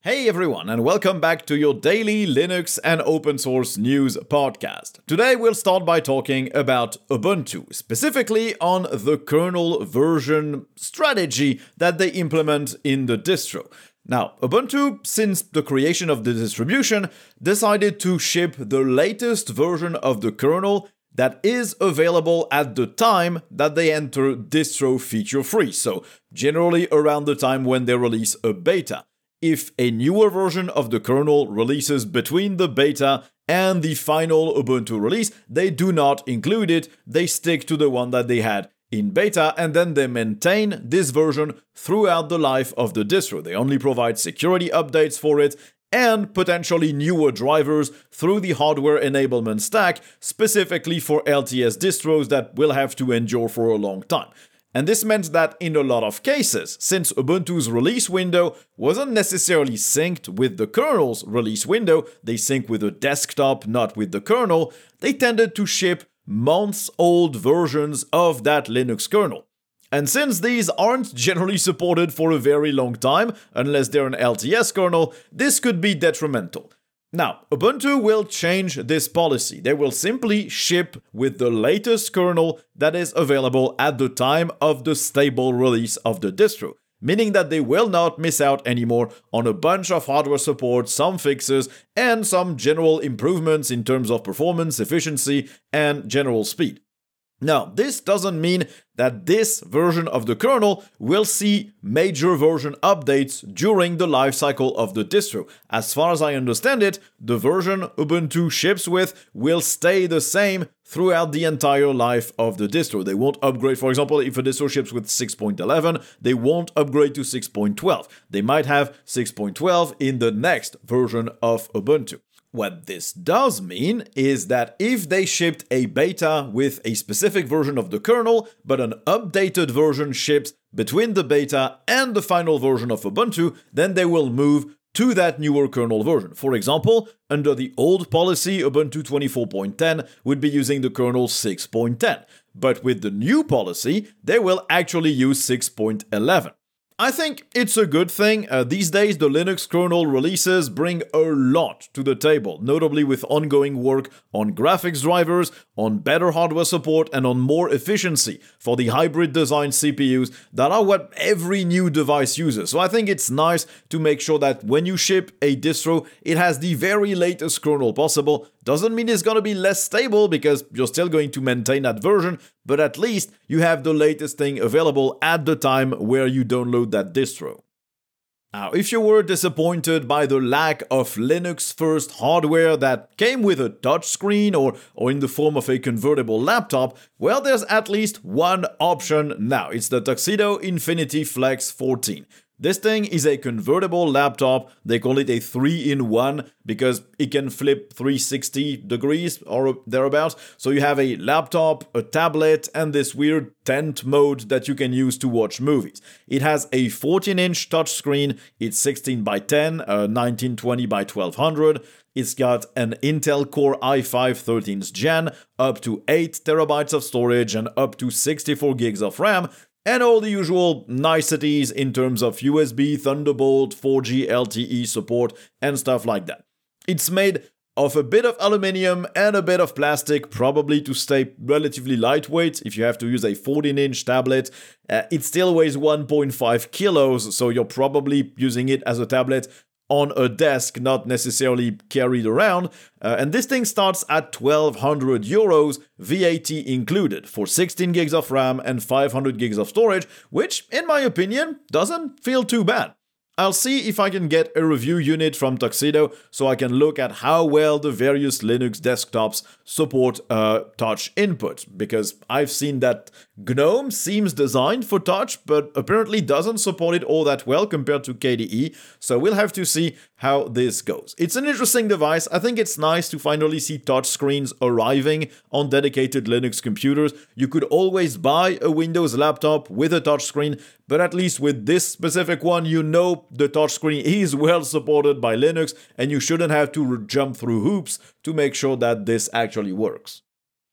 Hey everyone, and welcome back to your daily Linux and open source news podcast. Today we'll start by talking about Ubuntu, specifically on the kernel version strategy that they implement in the distro. Now, Ubuntu, since the creation of the distribution, decided to ship the latest version of the kernel that is available at the time that they enter distro feature free, so generally around the time when they release a beta. If a newer version of the kernel releases between the beta and the final Ubuntu release, they do not include it, they stick to the one that they had in beta, and then they maintain this version throughout the life of the distro. They only provide security updates for it and potentially newer drivers through the hardware enablement stack, specifically for LTS distros that will have to endure for a long time. And this meant that in a lot of cases, since Ubuntu's release window wasn't necessarily synced with the kernel's release window, they sync with the desktop, not with the kernel, they tended to ship months-old versions of that Linux kernel. And since these aren't generally supported for a very long time, unless they're an LTS kernel, this could be detrimental. Now, Ubuntu will change this policy. They will simply ship with the latest kernel that is available at the time of the stable release of the distro, meaning that they will not miss out anymore on a bunch of hardware support, some fixes, and some general improvements in terms of performance, efficiency, and general speed. Now, this doesn't mean that this version of the kernel will see major version updates during the lifecycle of the distro. As far as I understand it, the version Ubuntu ships with will stay the same throughout the entire life of the distro. They won't upgrade. For example, if a distro ships with 6.11, they won't upgrade to 6.12. They might have 6.12 in the next version of Ubuntu. What this does mean is that if they shipped a beta with a specific version of the kernel, but an updated version ships between the beta and the final version of Ubuntu, then they will move to that newer kernel version. For example, under the old policy, Ubuntu 24.10 would be using the kernel 6.10, but with the new policy, they will actually use 6.11. I think it's a good thing. These days, the Linux kernel releases bring a lot to the table, notably with ongoing work on graphics drivers, on better hardware support, and on more efficiency for the hybrid design CPUs that are what every new device uses. So I think it's nice to make sure that when you ship a distro, it has the very latest kernel possible. Doesn't mean it's going to be less stable because you're still going to maintain that version, but at least you have the latest thing available at the time where you download that distro. Now, if you were disappointed by the lack of Linux-first hardware that came with a touchscreen or in the form of a convertible laptop, well, there's at least one option now. It's the Tuxedo Infinity Flex 14. This thing is a convertible laptop. They call it a 3-in-1 because it can flip 360 degrees or thereabouts. So you have a laptop, a tablet, and this weird tent mode that you can use to watch movies. It has a 14-inch touchscreen. It's 16 by 10, 1920 by 1200. It's got an Intel Core i5 13th Gen, up to 8 terabytes of storage and up to 64 gigs of RAM. And all the usual niceties in terms of USB, Thunderbolt, 4G LTE support, and stuff like that. It's made of a bit of aluminium and a bit of plastic, probably to stay relatively lightweight. If you have to use a 14-inch tablet, it still weighs 1.5 kilos, so you're probably using it as a tablet on a desk, not necessarily carried around. And this thing starts at 1,200 euros, VAT included, for 16 gigs of RAM and 500 gigs of storage, which, in my opinion, doesn't feel too bad. I'll see if I can get a review unit from Tuxedo so I can look at how well the various Linux desktops support touch input, because I've seen that GNOME seems designed for touch, but apparently doesn't support it all that well compared to KDE, so we'll have to see how this goes. It's an interesting device. I think it's nice to finally see touch screens arriving on dedicated Linux computers. You could always buy a Windows laptop with a touchscreen, but at least with this specific one, you know the touchscreen is well supported by Linux, and you shouldn't have to jump through hoops to make sure that this actually works.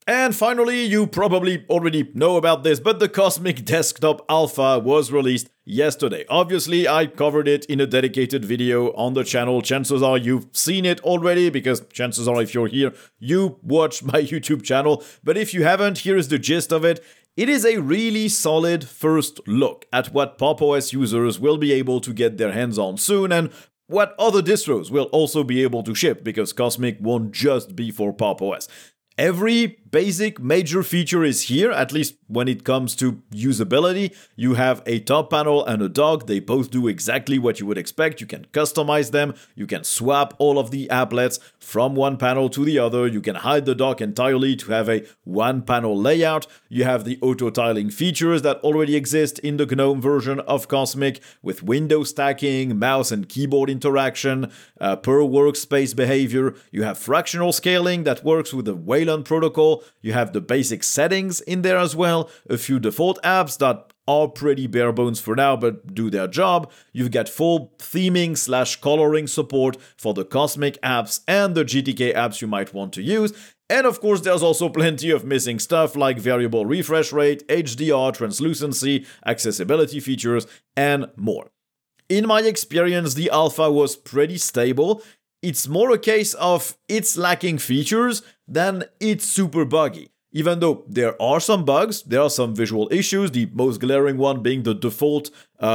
And finally, you probably already know about this, but the Cosmic Desktop Alpha was released yesterday. Obviously, I covered it in a dedicated video on the channel. Chances are you've seen it already, because chances are if you're here, you watch my YouTube channel. But if you haven't, here's the gist of it. It is a really solid first look at what Pop! OS users will be able to get their hands on soon, and what other distros will also be able to ship, because Cosmic won't just be for Pop! OS. Every basic major feature is here, at least when it comes to usability. You have a top panel and a dock. They both do exactly what you would expect. You can customize them. You can swap all of the applets from one panel to the other. You can hide the dock entirely to have a one panel layout. You have the auto tiling features that already exist in the GNOME version of Cosmic, with window stacking, mouse and keyboard interaction, per workspace behavior. You have fractional scaling that works with the Wayland protocol. You have the basic settings in there as well, a few default apps that are pretty bare bones for now but do their job. You've got full theming/coloring support for the Cosmic apps and the GTK apps you might want to use. And of course, there's also plenty of missing stuff like variable refresh rate, HDR, translucency, accessibility features, and more. In my experience, the alpha was pretty stable. It's more a case of it's lacking features than it's super buggy. Even though there are some bugs, there are some visual issues, the most glaring one being the default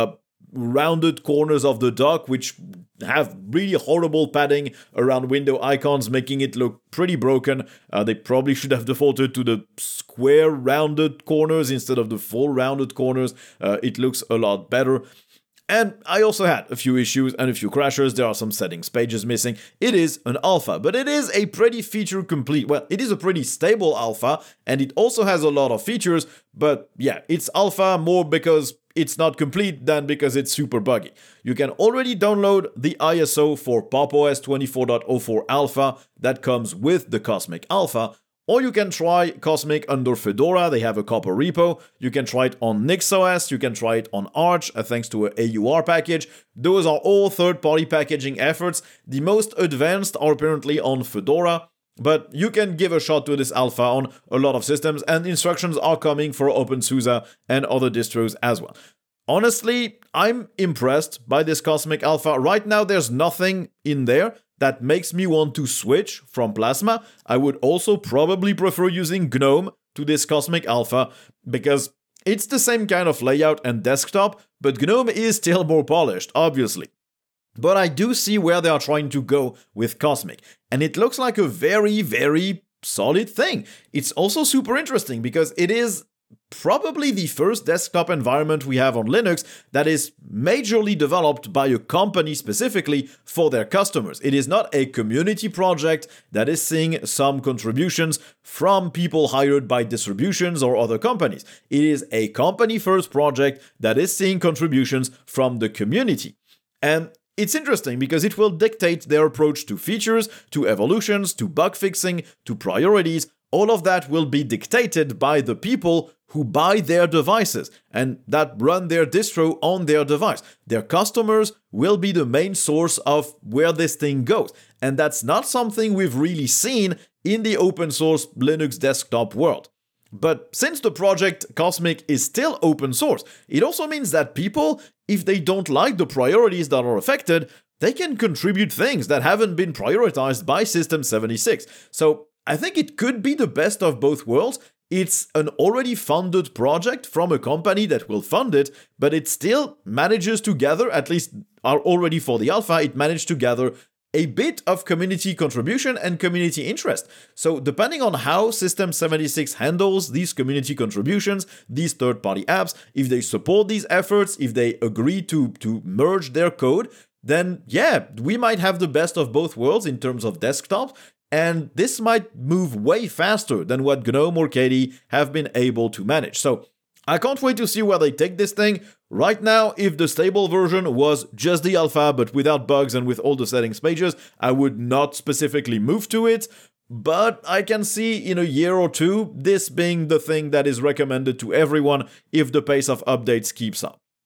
rounded corners of the dock, which have really horrible padding around window icons, making it look pretty broken. They probably should have defaulted to the square rounded corners instead of the full rounded corners. It looks a lot better. And I also had a few issues and a few crashes. There are some settings pages missing. It is an alpha, but it is a pretty feature complete. Well, it is a pretty stable alpha, and it also has a lot of features, but yeah, it's alpha more because it's not complete than because it's super buggy. You can already download the ISO for Pop! OS 24.04 alpha that comes with the Cosmic Alpha. Or you can try Cosmic under Fedora, they have a copper repo. You can try it on NixOS, you can try it on Arch, thanks to a AUR package. Those are all third-party packaging efforts. The most advanced are apparently on Fedora, but you can give a shot to this alpha on a lot of systems, and instructions are coming for OpenSUSE and other distros as well. Honestly, I'm impressed by this Cosmic Alpha. Right now, there's nothing in there that makes me want to switch from Plasma. I would also probably prefer using GNOME to this Cosmic Alpha, because it's the same kind of layout and desktop, but GNOME is still more polished, obviously. But I do see where they are trying to go with Cosmic, and it looks like a very, very solid thing. It's also super interesting because it is probably the first desktop environment we have on Linux that is majorly developed by a company specifically for their customers. It is not a community project that is seeing some contributions from people hired by distributions or other companies. It is a company-first project that is seeing contributions from the community. And it's interesting because it will dictate their approach to features, to evolutions, to bug fixing, to priorities. All of that will be dictated by the people who buy their devices and that run their distro on their device. Their customers will be the main source of where this thing goes. And that's not something we've really seen in the open source Linux desktop world. But since the project Cosmic is still open source, it also means that people, if they don't like the priorities that are affected, they can contribute things that haven't been prioritized by System 76. So I think it could be the best of both worlds. It's an already funded project from a company that will fund it, but it still manages to gather, at least are already for the alpha, it managed to gather a bit of community contribution and community interest. So depending on how System 76 handles these community contributions, these third-party apps, if they support these efforts, if they agree to merge their code, then yeah, we might have the best of both worlds in terms of desktop. And this might move way faster than what GNOME or KDE have been able to manage. So I can't wait to see where they take this thing. Right now, if the stable version was just the alpha but without bugs and with all the settings pages, I would not specifically move to it. But I can see in a year or two this being the thing that is recommended to everyone if the pace of updates keeps up.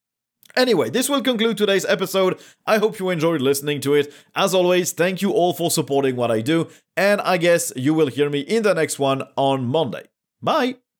Anyway, this will conclude today's episode. I hope you enjoyed listening to it. As always, thank you all for supporting what I do, and I guess you will hear me in the next one on Monday. Bye!